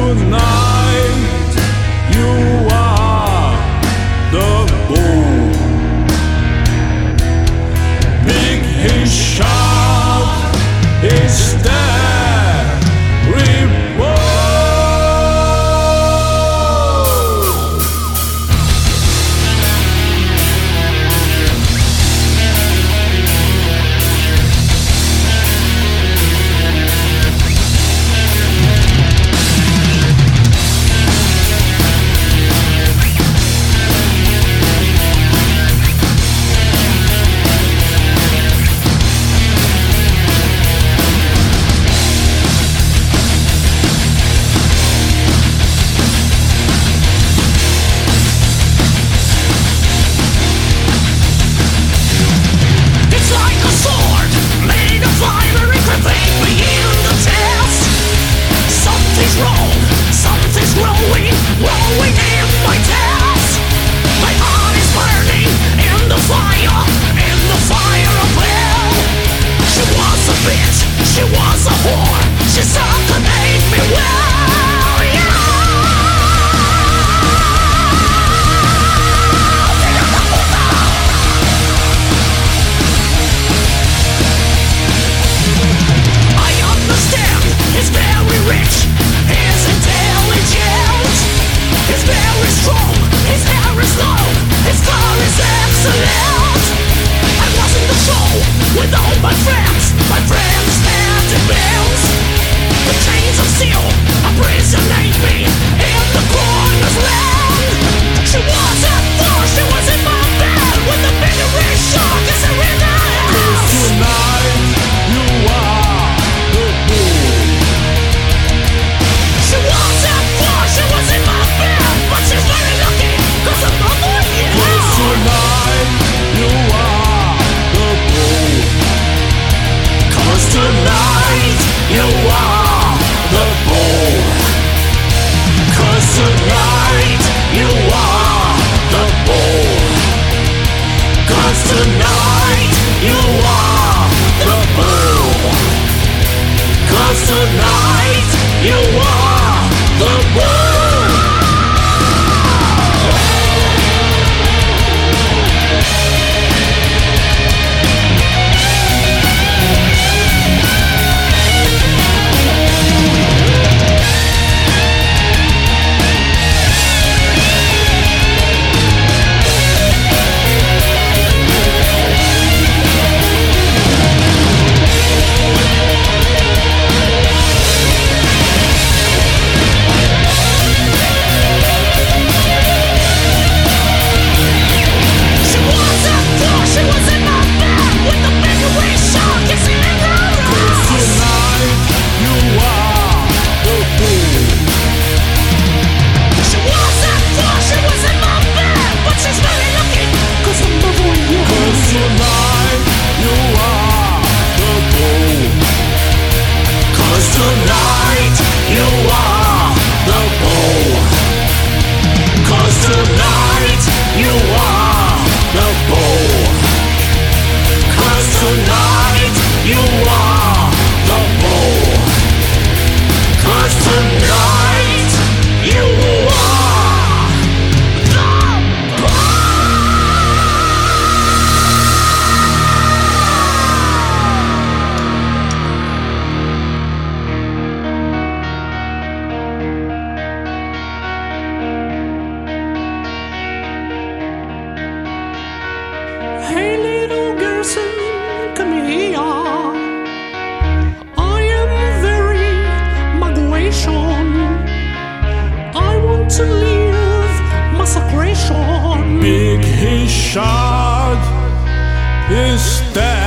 tonight you are the bull. Big his shot is there reward. She was a whore, she sucked and ate me well, yeah. I understand, he's very rich, he's intelligent, he's very strong, his hair is long, his car is excellent. I was in the show with all my friends had demands. The chains of steel imprisonate me in the corner's land. She was at four, she was in my bed with a big red shark as a ring ass. 'Cause tonight you are the bull. She was at four, she was in my bed, but she's very lucky 'cause I'm not the year. 'Cause tonight you are the bull. 'Cause tonight you are the bull. 'Cause tonight you are the bull. 'Cause tonight you are the bull. 'Cause tonight you are the bull. Hey little Gerson, come here. I am very migration. I want to live massacration. Big his shot is there.